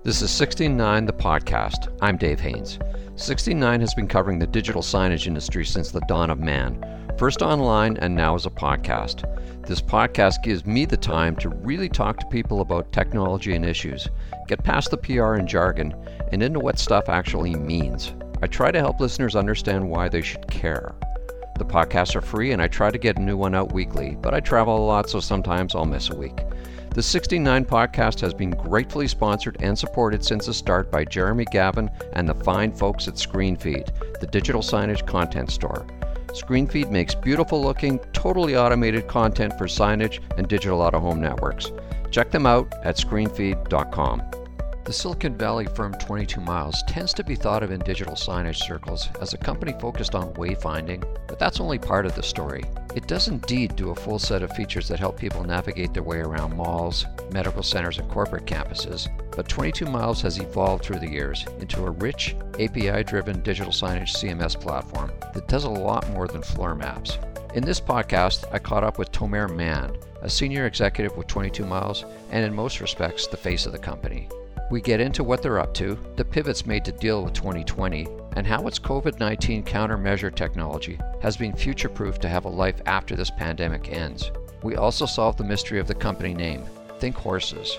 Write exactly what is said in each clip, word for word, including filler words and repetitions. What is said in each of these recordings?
This is sixty-nine, the podcast. I'm Dave Haynes. sixty-nine has been covering the digital signage industry since the dawn of man, first online and now as a podcast. This podcast gives me the time to really talk to people about technology and issues, get past the P R and jargon, and into what stuff actually means. I try to help listeners understand why they should care. The podcasts are free and I try to get a new one out weekly, but I travel a lot, so sometimes I'll miss a week. The sixty-nine podcast has been gratefully sponsored and supported since the start by Jeremy Gavin and the fine folks at ScreenFeed, the digital signage content store. ScreenFeed makes beautiful looking, totally automated content for signage and digital out-of-home networks. Check them out at screenfeed dot com. The Silicon Valley firm twenty-two miles tends to be thought of in digital signage circles as a company focused on wayfinding, but that's only part of the story. It does indeed do a full set of features that help people navigate their way around malls, medical centers, and corporate campuses, but twenty-two miles has evolved through the years into a rich, A P I-driven digital signage C M S platform that does a lot more than floor maps. In this podcast, I caught up with Tomer Mann, a senior executive with twenty-two miles, and in most respects, the face of the company. We get into what they're up to, the pivots made to deal with twenty twenty, and how its COVID nineteen countermeasure technology has been future-proof to have a life after this pandemic ends. We also solve the mystery of the company name, Think Horses.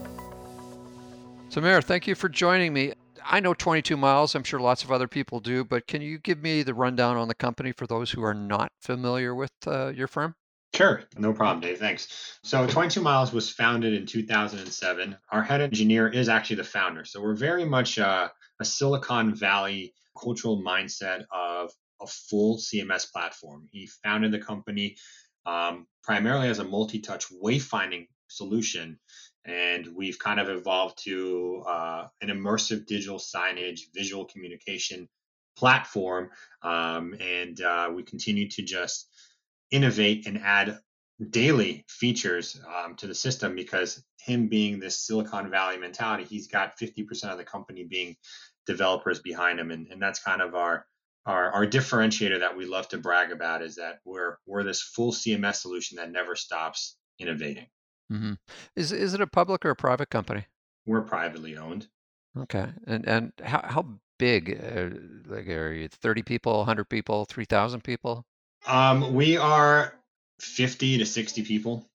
Tomer, thank you for joining me. I know twenty-two miles, I'm sure lots of other people do, but can you give me the rundown on the company for those who are not familiar with uh, your firm? Sure, no problem, Dave. Thanks. So twenty-two miles was founded in two thousand seven. Our head engineer is actually the founder. So we're very much uh, a Silicon Valley cultural mindset of a full C M S platform. He founded the company um, primarily as a multi-touch wayfinding solution. And we've kind of evolved to uh, an immersive digital signage, visual communication platform. Um, and uh, we continue to just innovate and add daily features um, to the system because him being this Silicon Valley mentality, he's got fifty percent of the company being developers behind him. And, and that's kind of our, our our differentiator that we love to brag about is that we're we're this full C M S solution that never stops innovating. Mm-hmm. Is is it a public or a private company? We're privately owned. Okay. And and how how big? Uh, like, are you thirty people, one hundred people, three thousand people? Um, we are fifty to sixty people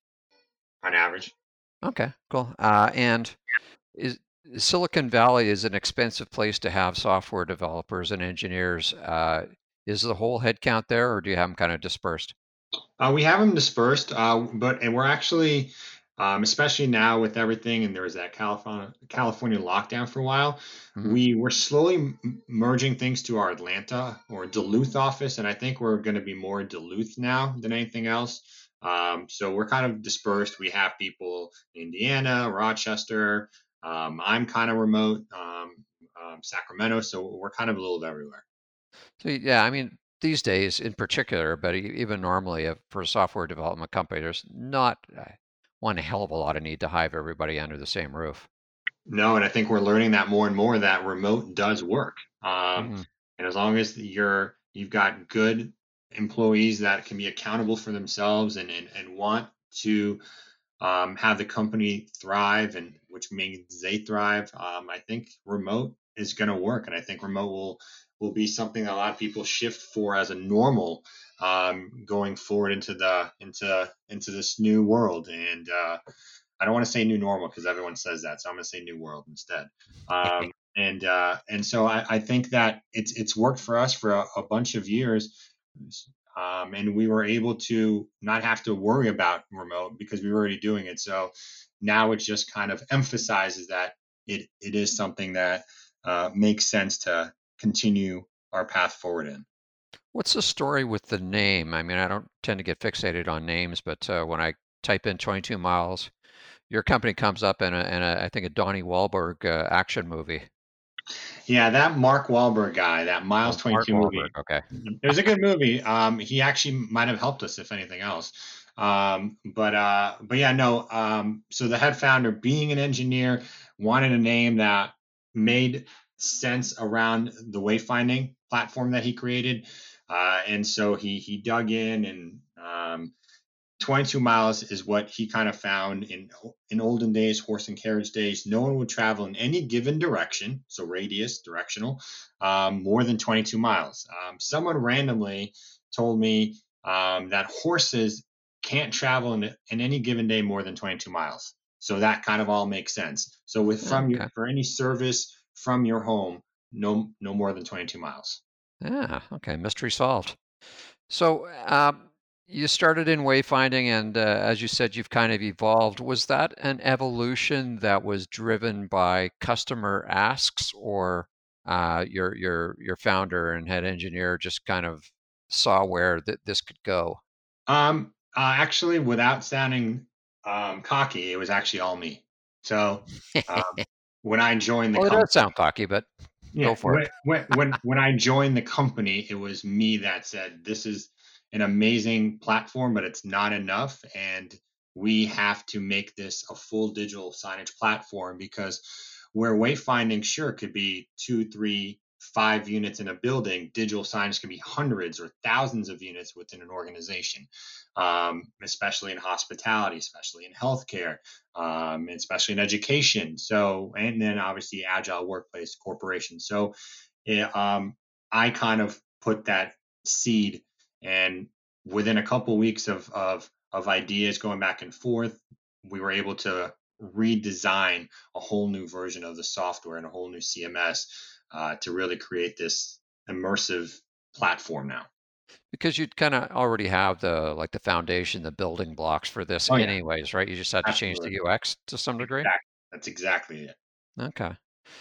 on average. Okay, cool. Uh, and is Silicon Valley is an expensive place to have software developers and engineers. Uh, is the whole headcount there, or do you have them kind of dispersed? Uh, we have them dispersed, uh, but and we're actually, um, especially now with everything, and there was that California California lockdown for a while. Hmm. We were slowly m- merging things to our Atlanta or Duluth office, and I think we're going to be more in Duluth now than anything else. Um, so we're kind of dispersed. We have people in Indiana, Rochester. Um, I'm kind of remote, um, um, Sacramento, so we're kind of a little everywhere. So yeah, I mean these days in particular, but e- even normally uh, for a software development company, there's not uh, one hell of a lot of need to hive everybody under the same roof. No, and I think we're learning that more and more that remote does work. Um, Hmm. and as long as you're you've got good employees that can be accountable for themselves and and, and want to um, have the company thrive, and which means they thrive, um, I think remote is going to work, and I think remote will will be something that a lot of people shift for as a normal um, going forward into the into into this new world. And uh, I don't want to say new normal because everyone says that, so I'm going to say new world instead. Um, and uh, and so I, I think that it's it's worked for us for a, a bunch of years, um, and we were able to not have to worry about remote because we were already doing it. So now it just kind of emphasizes that it it is something that uh, makes sense to continue our path forward in. What's the story with the name? I mean, I don't tend to get fixated on names, but uh, when I type in twenty-two miles, your company comes up in a, in a I think a Donnie Wahlberg uh, action movie. Yeah, that Mark Wahlberg guy, that Miles Oh, Mark twenty-two Wahlberg. movie, Okay. it was a good movie. Um, he actually might have helped us, if anything else. Um, but uh, but yeah, no. Um, so the head founder, being an engineer, wanted a name that made sense around the wayfinding platform that he created, uh, and so he he dug in and um, twenty-two miles is what he kind of found in in olden days, horse and carriage days. No one would travel in any given direction, so radius, directional, um, more than twenty-two miles. Um, someone randomly told me um, that horses can't travel in, in any given day more than twenty-two miles. So that kind of all makes sense. So with from your Okay. for any service from your home, no no more than twenty-two miles. Yeah. Okay. Mystery solved. So, um, you started in wayfinding, and uh, as you said, you've kind of evolved. Was that an evolution that was driven by customer asks, or uh, your your your founder and head engineer just kind of saw where th- this could go? Um, uh, actually, without sounding um, cocky, it was actually all me. So um, when I joined the Well, it does company, sound cocky, but go yeah, for it. when when when when I joined the company, it was me that said, "This is an amazing platform, but it's not enough, and we have to make this a full digital signage platform because where wayfinding sure could be two, three, five units in a building, digital signage can be hundreds or thousands of units within an organization, um, especially in hospitality, especially in healthcare, um, especially in education. So, and then obviously agile workplace corporation. So, it, um, I kind of put that seed, and within a couple weeks of of of ideas going back and forth, we were able to redesign a whole new version of the software and a whole new C M S uh, to really create this immersive platform now. Because you'd kind of already have the like the foundation, the building blocks for this, Oh yeah, anyways, right? You just had to change absolutely. the U X to some degree. Exactly. That's exactly it. Okay.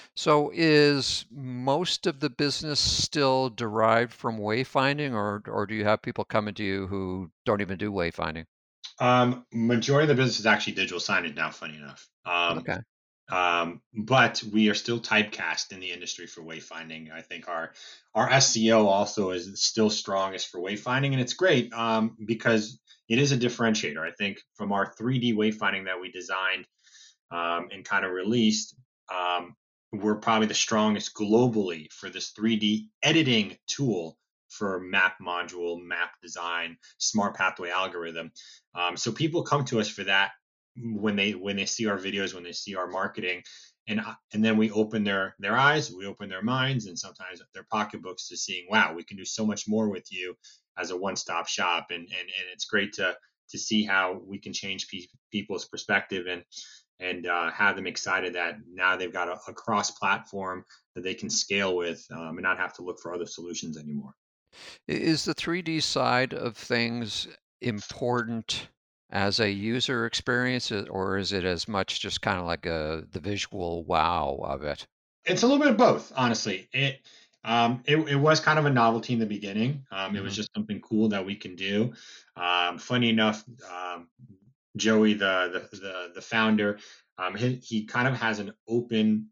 So is most of the business still derived from wayfinding, or or do you have people coming to you who don't even do wayfinding? Um, majority of the business is actually digital signage now, funny enough. Um, Okay. um, but we are still typecast in the industry for wayfinding. I think our our S E O also is still strongest for wayfinding, and it's great um, because it is a differentiator. I think from our three D wayfinding that we designed um, and kind of released, um, we're probably the strongest globally for this three D editing tool for map module, map design, smart pathway algorithm. Um, so people come to us for that when they when they see our videos, when they see our marketing, and uh, and then we open their their eyes, we open their minds, and sometimes their pocketbooks to seeing, wow, we can do so much more with you as a one-stop shop, and and and it's great to to see how we can change pe- people's perspective and and uh, have them excited that now they've got a, a cross platform that they can scale with um, and not have to look for other solutions anymore. I- Is the three D side of things important as a user experience, uh, or is it as much just kind of like a the visual wow of it? It's a little bit of both, honestly. It um, it, it was kind of a novelty in the beginning. Um, it was Hmm. just something cool that we can do. Um, funny enough, um, Joey, the the the, the founder, um, he, he kind of has an open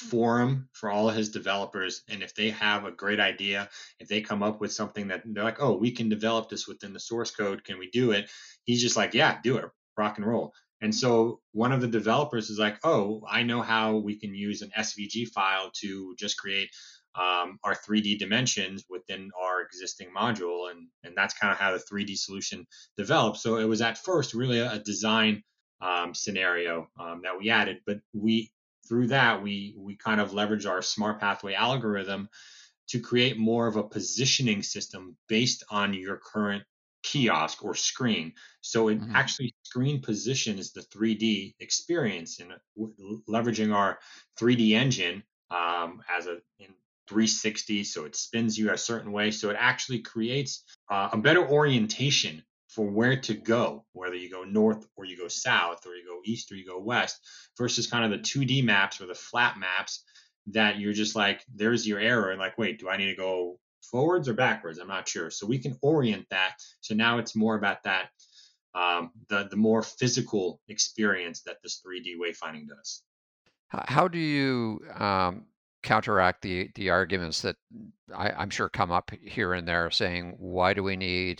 forum for all of his developers, and if they have a great idea, if they come up with something that they're like, oh, we can develop this within the source code, can we do it? He's just like, yeah, do it, rock and roll. And so one of the developers is like, oh, I know how we can use an S V G file to just create um, our three D dimensions within our existing module, and and that's kind of how the three D solution developed. So it was at first really a, a design um, scenario um, that we added, but we through that we we kind of leveraged our smart pathway algorithm to create more of a positioning system based on your current kiosk or screen. So it Hmm. actually screen positions the three D experience and leveraging our three D engine um, as a in three sixty. So it spins you a certain way. So it actually creates uh, a better orientation for where to go, whether you go north or you go south or you go east or you go west, versus kind of the two D maps or the flat maps that you're just like, there's your error. And like, wait, do I need to go forwards or backwards? I'm not sure. So we can orient that. So now it's more about that, um, the, the more physical experience that this three D wayfinding does. How, how do you um, counteract the the arguments that I, I'm sure come up here and there, saying why do we need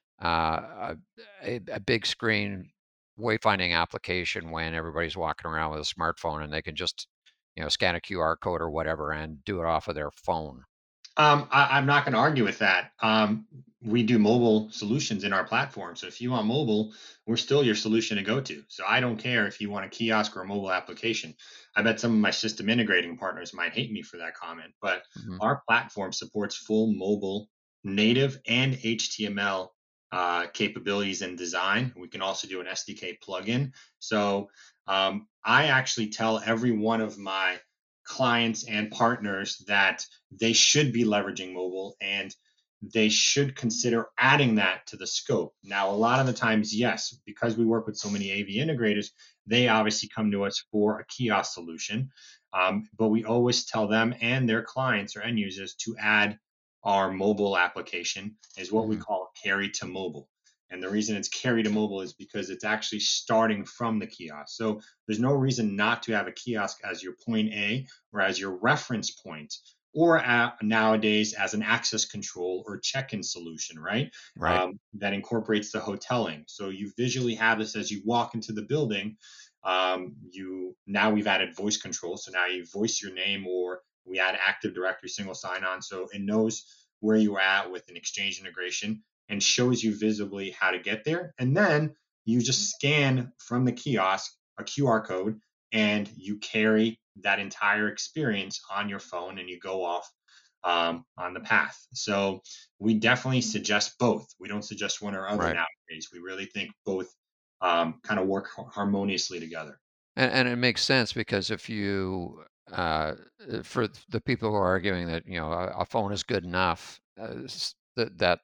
uh, a, a big screen wayfinding application when everybody's walking around with a smartphone and they can just, you know, scan a Q R code or whatever and do it off of their phone. Um, I, I'm not going to argue with that. Um, we do mobile solutions in our platform. So if you want mobile, we're still your solution to go to. So I don't care if you want a kiosk or a mobile application. I bet some of my system integrating partners might hate me for that comment, but Hmm. our platform supports full mobile, native, and H T M L uh, capabilities and design. We can also do an S D K plugin. So um, I actually tell every one of my clients and partners that they should be leveraging mobile and they should consider adding that to the scope. Now, a lot of the times, yes, because we work with so many A V integrators, they obviously come to us for a kiosk solution. Um, but we always tell them and their clients or end users to add our mobile application is what we Hmm. call carry to mobile. And the reason it's carry to mobile is because it's actually starting from the kiosk. So there's no reason not to have a kiosk as your point A or as your reference point, or at, nowadays as an access control or check-in solution, right? Right. Um, that incorporates the hoteling. So you visually have this as you walk into the building. Um, you now we've added voice control, so now you voice your name, or we add Active Directory single sign-on, so it knows where you're at with an Exchange integration and shows you visibly how to get there. And then you just scan from the kiosk a Q R code and you carry that entire experience on your phone and you go off um, on the path. So we definitely suggest both. We don't suggest one or other Right. nowadays. We really think both um, kind of work harmoniously together. And and it makes sense because if you uh, uh, for the people who are arguing that you know a, a phone is good enough, uh, s- that that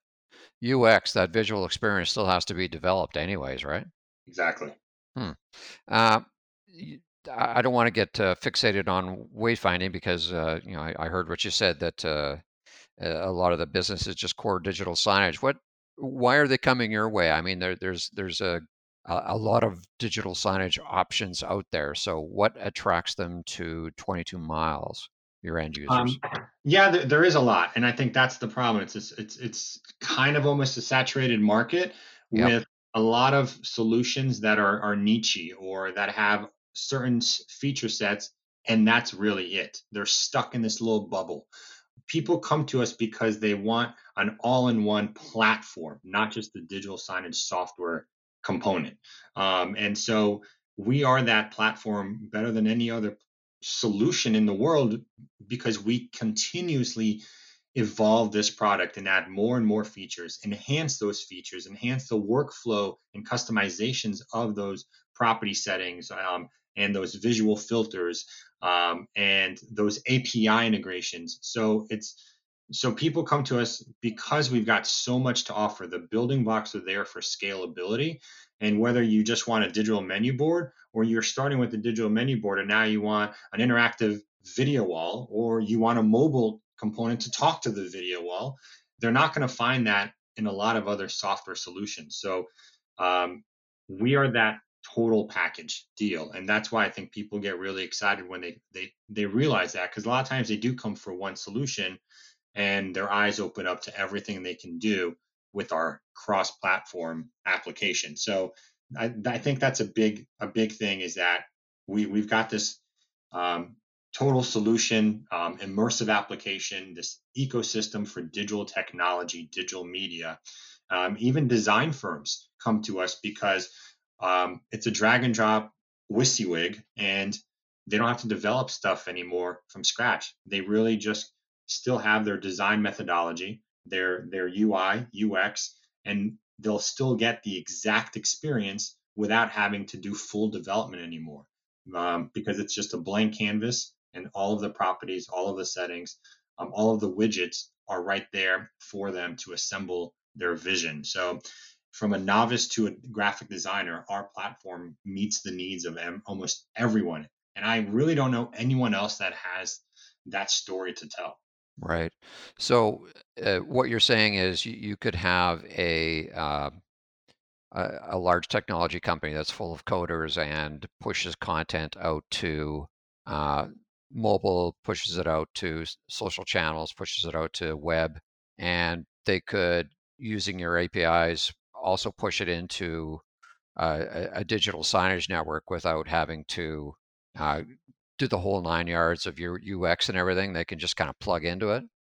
U X, that visual experience, still has to be developed anyways, right? Exactly. Hmm. Uh, y- I I don't want to get uh, fixated on wayfinding because uh, you know I, I heard what you said that uh, a a lot of the business is just core digital signage. What, why are they coming your way? I mean, there, there's there's a a a lot of digital signage options out there. So what attracts them to twenty-two miles, your end users? Um, yeah, there, there is a lot, and I think that's the problem. It's it's it's it's kind of almost a saturated market Yep. with a lot of solutions that are are niche or that have certain s- feature sets, and that's really it. They're stuck in this little bubble. People come to us because they want an all-in-one platform, not just the digital signage software component. Um, and so we are that platform better than any other solution in the world because we continuously evolve this product and add more and more features, enhance those features, enhance the workflow and customizations of those property settings, um, and those visual filters, um, and those A P I integrations. So it's so people come to us because we've got so much to offer. The building blocks are there for scalability. And whether you just want a digital menu board or you're starting with the digital menu board and now you want an interactive video wall or you want a mobile component to talk to the video wall, they're not going to find that in a lot of other software solutions. So um, we are that total package deal, and that's why I think people get really excited when they they they realize that, because a lot of times they do come for one solution and their eyes open up to everything they can do with our cross-platform application. So I, I think that's a big a big thing, is that we we've got this um, total solution, um, immersive application, this ecosystem for digital technology, digital media. Um, even design firms come to us because um, it's a drag and drop WYSIWYG, and they don't have to develop stuff anymore from scratch. They really just still have their design methodology, their their U I, U X, and they'll still get the exact experience without having to do full development anymore, um, because it's just a blank canvas and all of the properties, all of the settings, um, all of the widgets are right there for them to assemble their vision. So from a novice to a graphic designer, our platform meets the needs of em- almost everyone. And I really don't know anyone else that has that story to tell. Right. So uh, what you're saying is you, you could have a, uh, a a large technology company that's full of coders and pushes content out to uh, mobile, pushes it out to s- social channels, pushes it out to web, and they could, using your A P Is, also push it into uh, a, a digital signage network without having to uh, do the whole nine yards of your U X and everything. They can just kind of plug into it.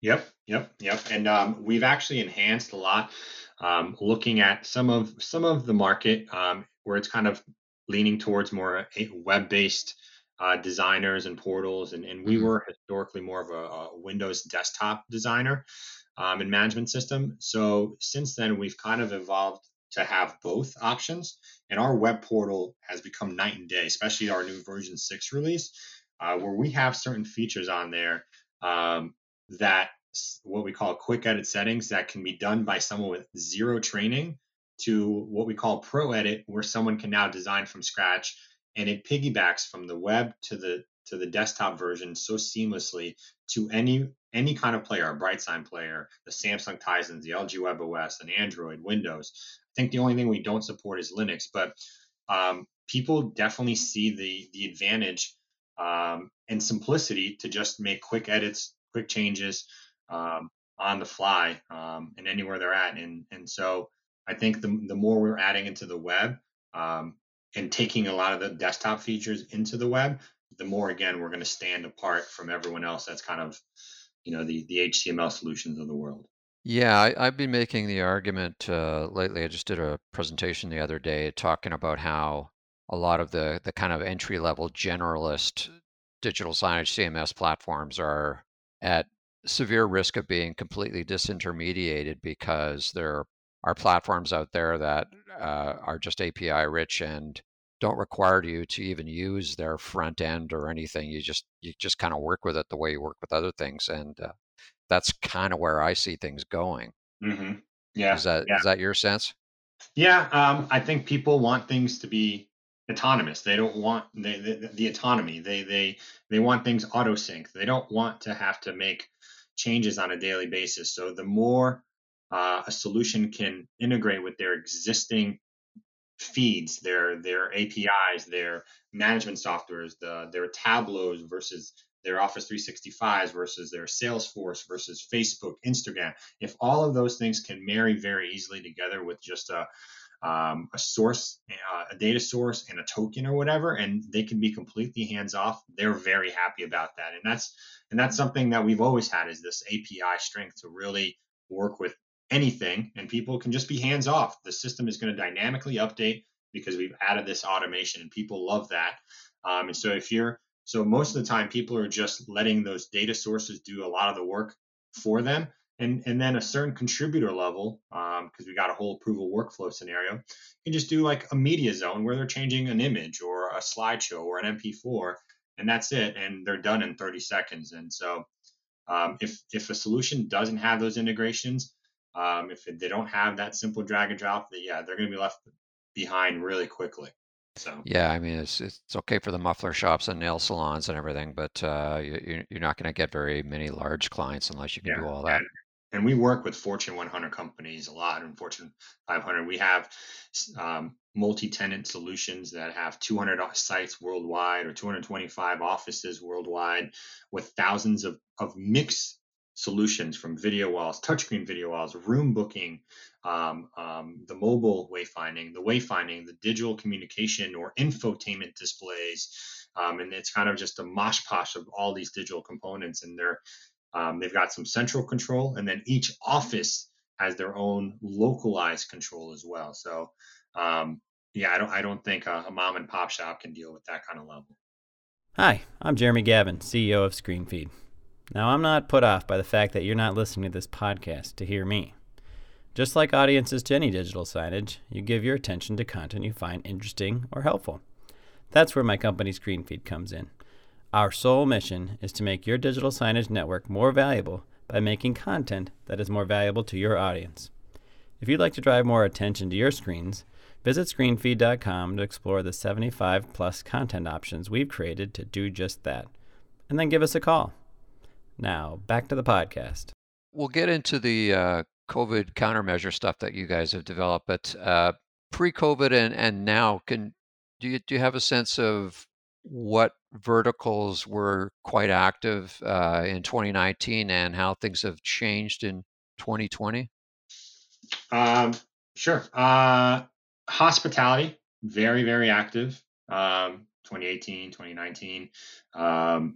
Yep, yep, yep. And um, we've actually enhanced a lot, um, looking at some of some of the market um, where it's kind of leaning towards more a- web-based uh, designers and portals, and, and we Hmm. were historically more of a, a Windows desktop designer um, and management system. So since then, we've kind of evolved to have both options, and our web portal has become night and day, especially our new version six release, uh, where we have certain features on there. Um, that what we call quick edit settings that can be done by someone with zero training to what we call pro edit, where someone can now design from scratch, and it piggybacks from the web to the to the desktop version so seamlessly to any any kind of player, a BrightSign player, the Samsung Tizens, the L G WebOS, and Android, Windows. I think the only thing we don't support is Linux, but um, people definitely see the the advantage um, and simplicity to just make quick edits, quick changes um, on the fly um, and anywhere they're at. And and so I think the the more we're adding into the web um, and taking a lot of the desktop features into the web, the more again we're going to stand apart from everyone else. That's kind of you know the the H T M L solutions of the world. Yeah, I, I've been making the argument uh, lately. I just did a presentation the other day talking about how a lot of the the kind of entry level generalist digital signage C M S platforms are at severe risk of being completely disintermediated because there are platforms out there that uh, are just A P I rich and don't require you to even use their front end or anything. You just you just kind of work with it the way you work with other things, and uh, that's kind of where I see things going. hmm Is Yeah, that yeah. is that your sense? Yeah, um, I think people want things to be autonomous. They don't want the, the, the autonomy. They they they want things auto sync. They don't want to have to make changes on a daily basis. So the more uh, a solution can integrate with their existing feeds, their their A P Is, their management softwares, the their Tableaus versus their Office three sixty-fives versus their Salesforce versus Facebook, Instagram. If all of those things can marry very easily together with just a um, a source, uh, a data source, and a token or whatever, and they can be completely hands off. They're very happy about that, and that's and that's something that we've always had is this A P I strength to really work with anything, and people can just be hands off. The system is going to dynamically update because we've added this automation, and people love that. Um, and so if you're so most of the time, people are just letting those data sources do a lot of the work for them and and then a certain contributor level because um, we got a whole approval workflow scenario. You can just do like a media zone where they're changing an image or a slideshow or an M P four, and that's it, and they're done in thirty seconds. And so um, if if a solution doesn't have those integrations, um, if they don't have that simple drag and drop, that yeah, they're going to be left behind really quickly. So Yeah, I mean it's it's okay for the muffler shops and nail salons and everything, but uh, you, you're not going to get very many large clients unless you can yeah, do all that. and and we work with Fortune one hundred companies a lot, and Fortune five hundred. We have um, multi-tenant solutions that have two hundred sites worldwide or two hundred twenty-five offices worldwide, with thousands of of mixed solutions from video walls, touchscreen video walls, room booking, um, um, the mobile wayfinding, the wayfinding, the digital communication or infotainment displays. Um, and it's kind of just a mosh posh of all these digital components, and they're um, they've got some central control, and then each office has their own localized control as well. So, um, yeah, I don't I don't think a, a mom and pop shop can deal with that kind of level. Hi, I'm Jeremy Gavin, C E O of ScreenFeed. Now, I'm not put off by the fact that you're not listening to this podcast to hear me. Just like audiences to any digital signage, you give your attention to content you find interesting or helpful. That's where my company ScreenFeed comes in. Our sole mission is to make your digital signage network more valuable by making content that is more valuable to your audience. If you'd like to drive more attention to your screens, visit screenfeed dot com to explore the seventy-five plus content options we've created to do just that. And then give us a call. Now, back to the podcast. We'll get into the uh, COVID countermeasure stuff that you guys have developed, but uh, pre-COVID and and now, can do you do you have a sense of what verticals were quite active uh, in twenty nineteen and how things have changed in twenty twenty? Um, sure. Uh, hospitality, very very active. Um, twenty eighteen, twenty nineteen. Um,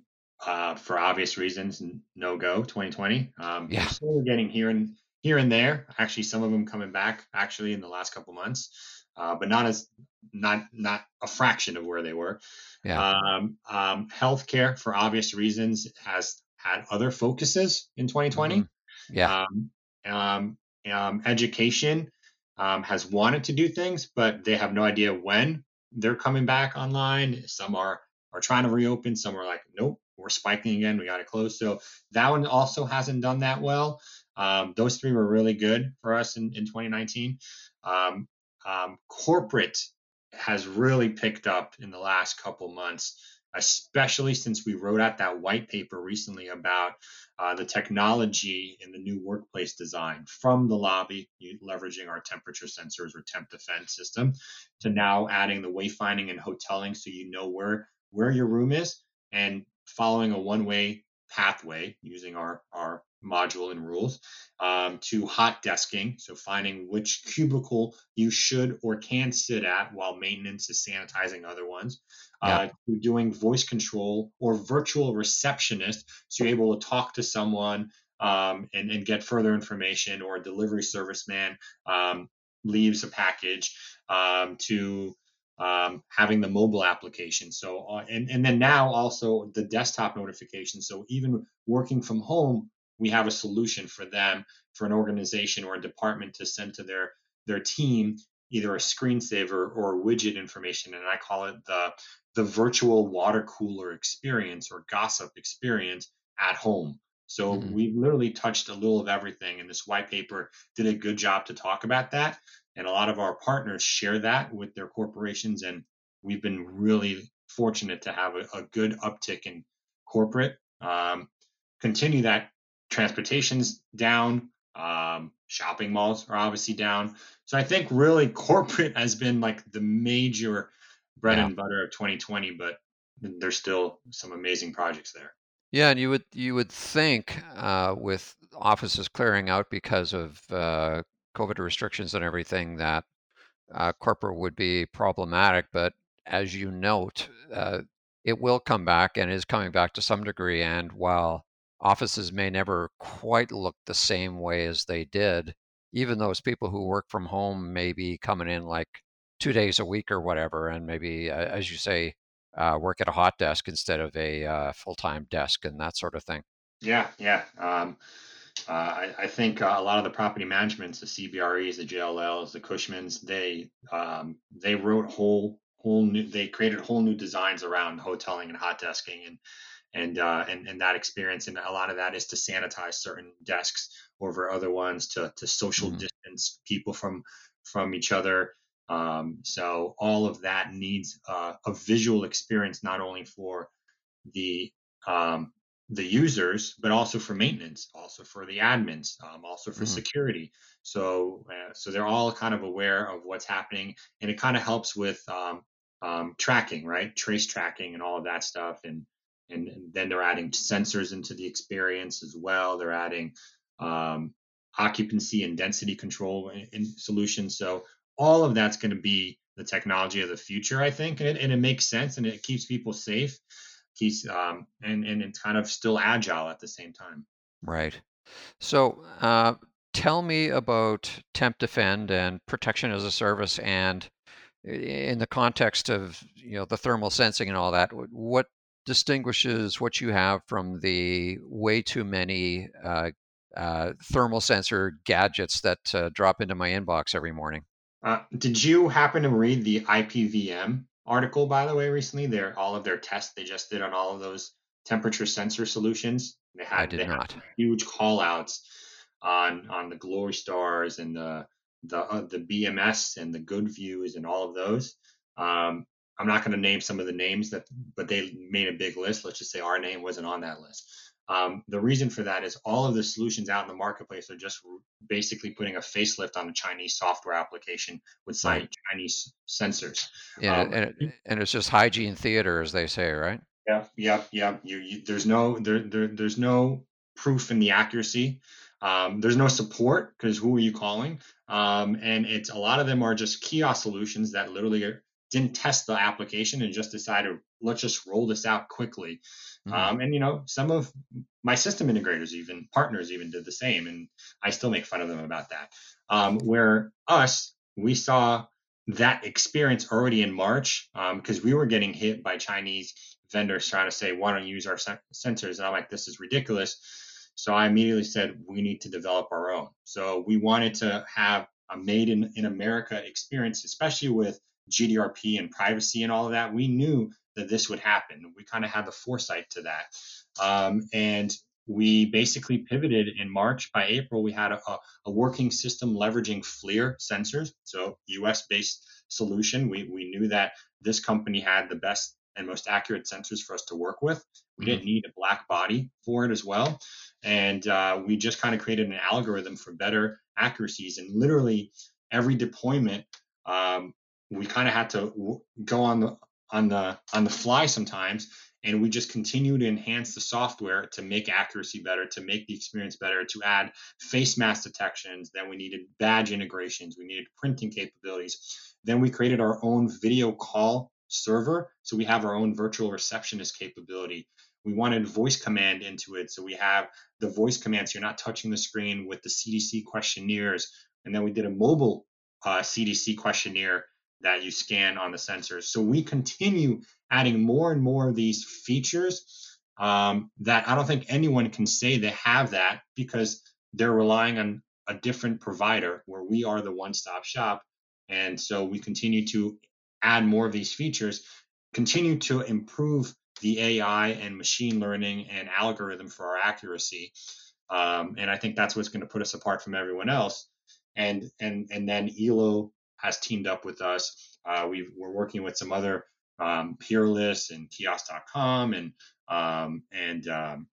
uh, for obvious reasons, no go twenty twenty. Um, Yeah. we're still getting here and here and there. Actually, some of them coming back actually in the last couple months, uh, but not as not not a fraction of where they were. Yeah. Um, um, healthcare, for obvious reasons, has had other focuses in twenty twenty. Mhm. Yeah. Um, um, um, education um, has wanted to do things, but they have no idea when they're coming back online. Some are are trying to reopen. Some are like, nope, we're spiking again. We got to close. So that one also hasn't done that well. Um, those three were really good for us in, in twenty nineteen. Um, um, corporate has really picked up in the last couple months, especially since we wrote out that white paper recently about uh, the technology in the new workplace design, from the lobby, leveraging our temperature sensors or temp defense system, to now adding the wayfinding and hoteling, so you know where where your room is, and following a one-way pathway using our our module and rules, um, to hot desking, so finding which cubicle you should or can sit at while maintenance is sanitizing other ones, Yeah. uh, to doing voice control or virtual receptionist, so you're able to talk to someone um, and, and get further information, or a delivery service man um, leaves a package, um, to um, having the mobile application. So, uh, and, and then now also the desktop notification. So even working from home, we have a solution for them, for an organization or a department, to send to their, their team, either a screensaver or widget information. And I call it the, the virtual water cooler experience or gossip experience at home. So Mhm. we literally touched a little of everything, and this white paper did a good job to talk about that. And a lot of our partners share that with their corporations, and we've been really fortunate to have a, a good uptick in corporate. Um, continue that. Transportation's down. Um, shopping malls are obviously down. So I think really corporate has been like the major bread Yeah. and butter of twenty twenty, but there's still some amazing projects there. Yeah, and you would you would think uh, with offices clearing out because of uh, COVID restrictions and everything that uh, corporate would be problematic, but as you note, uh, it will come back and is coming back to some degree. And while offices may never quite look the same way as they did, even those people who work from home may be coming in like two days a week or whatever, and maybe, uh, as you say, uh, work at a hot desk instead of a uh, full-time desk and that sort of thing. Yeah, yeah. Um, uh, I, I think uh, a lot of the property managements, the C B R Es, the J L Ls, the Cushmans, they um, they wrote whole whole new. They created whole new designs around hoteling and hot desking, and and uh, and and that experience. And a lot of that is to sanitize certain desks over other ones, to to social Mhm. distance people from from each other. Um, so all of that needs uh, a visual experience, not only for the um, the users, but also for maintenance, also for the admins, um, also for Mhm. security. So uh, so they're all kind of aware of what's happening, and it kind of helps with um, um, tracking, right? Trace tracking and all of that stuff, and, and and then they're adding sensors into the experience as well. They're adding um, occupancy and density control in, in solutions. So all of that's going to be the technology of the future, I think, and it, and it makes sense, and it keeps people safe, keeps um, and and it's kind of still agile at the same time. Right. So, uh, tell me about Temp Defend and protection as a service, and i- in the context of you know the thermal sensing and all that. wh- What distinguishes what you have from the way too many uh, uh, thermal sensor gadgets that uh, drop into my inbox every morning? Uh, did you happen to read the I P V M article, by the way, recently? They're all of their tests they just did on all of those temperature sensor solutions. They I had did they had not. some huge call outs on on the Glory Stars and the the uh, the B M S and the Good Views and all of those. Um, I'm not going to name some of the names that, but they made a big list. Let's just say our name wasn't on that list. Um, the reason for that is all of the solutions out in the marketplace are just basically putting a facelift on a Chinese software application with Right. Chinese sensors. And it, Um, and it, and it's just hygiene theater, as they say, right? Yep, yep, yep. You, you there's no there, there there's no proof in the accuracy. Um, there's no support, because who are you calling? Um, and it's a lot of them are just kiosk solutions that literally are, didn't test the application and just decided, let's just roll this out quickly. Mm. Um, and, you know, some of my system integrators, even partners, even did the same. And I still make fun of them about that. Um, where us, we saw that experience already in March because um, we were getting hit by Chinese vendors trying to say, why don't you use our sen- sensors? And I'm like, this is ridiculous. So I immediately said, we need to develop our own. So we wanted to have a made in, in America experience, especially with G D R P and privacy and all of that. We knew that this would happen. We kind of had the foresight to that. Um, and we basically pivoted in March. By April, we had a, a working system leveraging FLIR sensors, so U S-based solution. We, we knew that this company had the best and most accurate sensors for us to work with. We mm-hmm. didn't need a black body for it as well. And uh, we just kind of created an algorithm for better accuracies. And literally every deployment, um, we kind of had to w- go on the on the on the fly sometimes, and we just continue to enhance the software to make accuracy better, to make the experience better, to add face mask detections. Then we needed badge integrations, we needed printing capabilities. Then we created our own video call server, so we have our own virtual receptionist capability. We wanted voice command into it, so we have the voice commands. So you're not touching the screen with the C D C questionnaires. And then we did a mobile uh, C D C questionnaire that you scan on the sensors. So we continue adding more and more of these features um, that I don't think anyone can say they have that because they're relying on a different provider where we are the one-stop shop. And so we continue to add more of these features, continue to improve the A I and machine learning and algorithm for our accuracy. Um, and I think that's what's going to put us apart from everyone else. And and and then E L O has teamed up with us. Uh, we we're working with some other um, Peerless and Kiosk dot com and um, and um,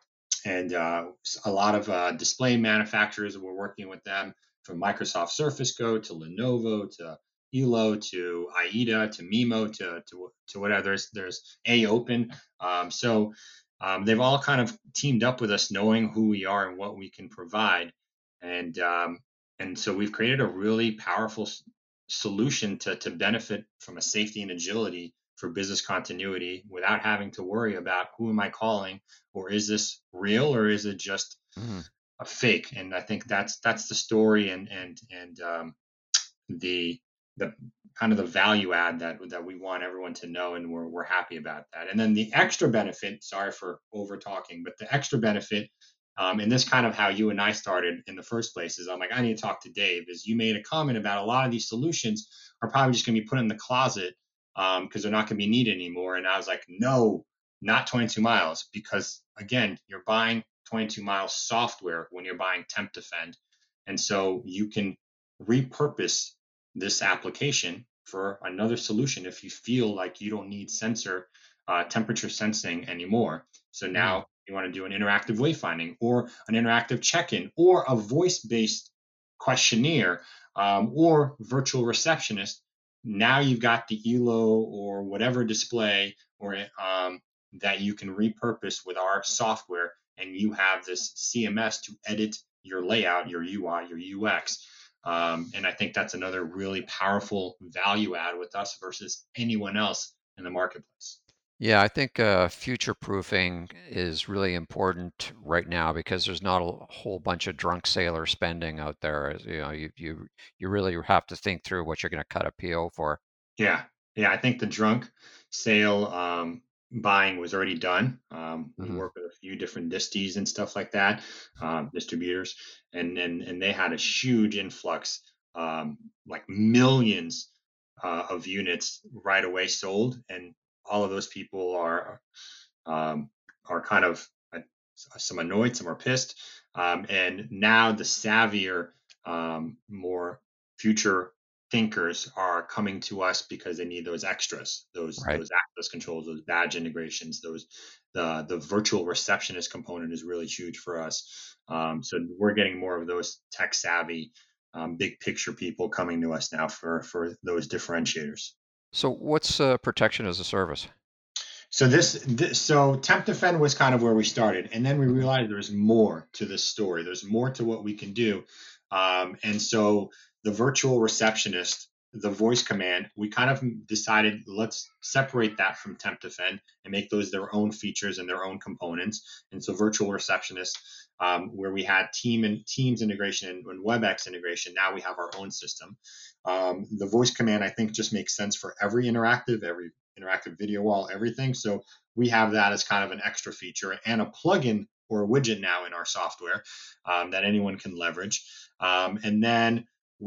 and uh, a lot of uh, display manufacturers. We're working with them from Microsoft Surface Go to Lenovo to E L O to AIDA to Mimo to to, to whatever. There's there's A Open. Um, so um, they've all kind of teamed up with us, knowing who we are and what we can provide, and um, and so we've created a really powerful s- solution to to benefit from a safety and agility for business continuity without having to worry about who am I calling, or is this real, or is it just mm-hmm. a fake? And I think that's that's the story and and and um, the the kind of the value add that that we want everyone to know, and we're we're happy about that. And then the extra benefit, sorry for over talking, but the extra benefit, um, and this kind of how you and I started in the first place is I'm like, I need to talk to Dave, is you made a comment about a lot of these solutions are probably just going to be put in the closet because um, they're not going to be needed anymore. And I was like, no, not twenty-two miles, because again, you're buying twenty-two miles software when you're buying Temp Defend. And so you can repurpose this application for another solution if you feel like you don't need sensor uh, temperature sensing anymore. So now mm. you want to do an interactive wayfinding or an interactive check-in or a voice-based questionnaire um, or virtual receptionist. Now you've got the E L O or whatever display or um, that you can repurpose with our software, and you have this C M S to edit your layout, your U I, your U X. Um, and I think that's another really powerful value add with us versus anyone else in the marketplace. Yeah, I think uh, future proofing is really important right now because there's not a whole bunch of drunk sailor spending out there. You know, you you you really have to think through what you're going to cut a P O for. Yeah, yeah, I think the drunk sale um, buying was already done. Um, we mm-hmm. work with a few different disties and stuff like that, um, distributors, and and and they had a huge influx, um, like millions uh, of units right away sold, and all of those people are um, are kind of uh, some annoyed, some are pissed, um, and now the savvier, um, more future thinkers are coming to us because they need those extras, those right. those access controls, those badge integrations, those the the virtual receptionist component is really huge for us. Um, so we're getting more of those tech savvy, um, big picture people coming to us now for for those differentiators. So what's uh, protection as a service? So this, this, so Temp Defend was kind of where we started, and then we realized there's more to this story. There's more to what we can do, um, and so the virtual receptionist, the voice command, we kind of decided let's separate that from Temp Defend and make those their own features and their own components. And so Virtual Receptionist, um, where we had team and Teams integration and, and WebEx integration, now we have our own system. Um, the voice command, I think, just makes sense for every interactive, every interactive video wall, everything. So we have that as kind of an extra feature and a plugin or a widget now in our software um, that anyone can leverage. Um, and then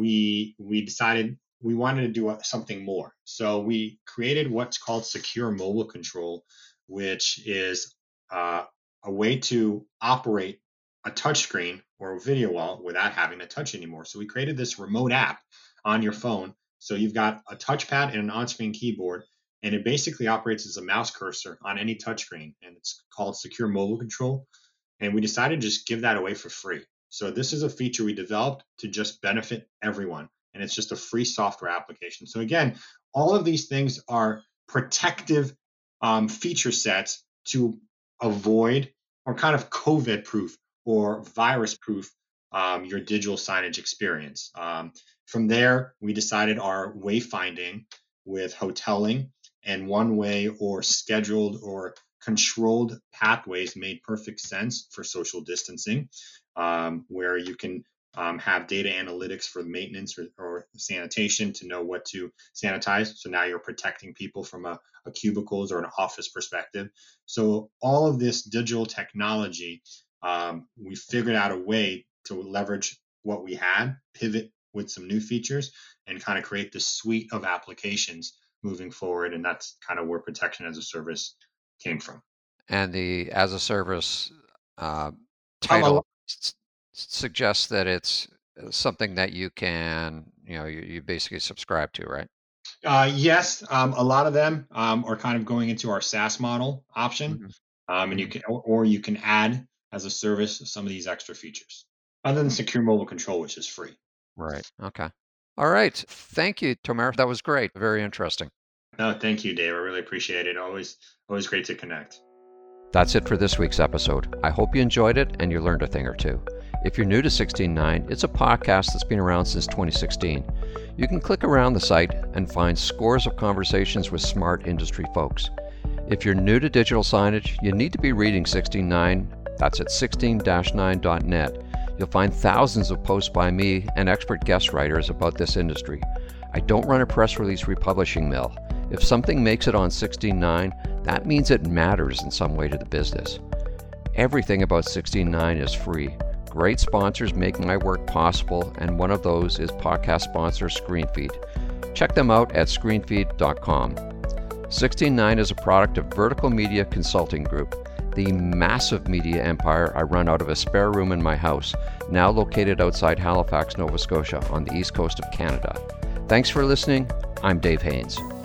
we we decided we wanted to do something more. So we created what's called Secure Mobile Control, which is uh, a way to operate a touchscreen or a video wall without having to touch anymore. So we created this remote app on your phone. So you've got a touchpad and an on-screen keyboard, and it basically operates as a mouse cursor on any touchscreen, and it's called Secure Mobile Control. And we decided to just give that away for free. So this is a feature we developed to just benefit everyone, and it's just a free software application. So again, all of these things are protective um, feature sets to avoid or kind of COVID-proof or virus-proof um, your digital signage experience. Um, from there, we decided our wayfinding with hoteling and one-way or scheduled or controlled pathways made perfect sense for social distancing, um, where you can um, have data analytics for maintenance or, or sanitation to know what to sanitize. So now you're protecting people from a, a cubicles or an office perspective. So all of this digital technology, um, we figured out a way to leverage what we had, pivot with some new features, and kind of create this suite of applications moving forward. And that's kind of where Protection as a Service came from. And the as a service uh, title Um, s- suggests that it's something that you can, you know, you, you basically subscribe to, right? Uh, yes, um, a lot of them um, are kind of going into our SaaS model option, Mm-hmm. um, and you can, or, or you can add as a service some of these extra features, other than Secure Mobile Control, which is free. Right. Okay. All right. Thank you, Tomer. That was great. Very interesting. No, thank you, Dave. I really appreciate it. Always, always great to connect. That's it for this week's episode. I hope you enjoyed it and you learned a thing or two. If you're new to sixteen nine, it's a podcast that's been around since twenty sixteen. You can click around the site and find scores of conversations with smart industry folks. If you're new to digital signage, you need to be reading sixteen nine. That's at sixteen dash nine dot net. You'll find thousands of posts by me and expert guest writers about this industry. I don't run a press release republishing mill. If something makes it on sixteen nine, that means it matters in some way to the business. Everything about sixteen nine is free. Great sponsors make my work possible, and one of those is podcast sponsor ScreenFeed. Check them out at screenfeed dot com. sixteen nine is a product of Vertical Media Consulting Group, the massive media empire I run out of a spare room in my house, now located outside Halifax, Nova Scotia, on the east coast of Canada. Thanks for listening. I'm Dave Haynes.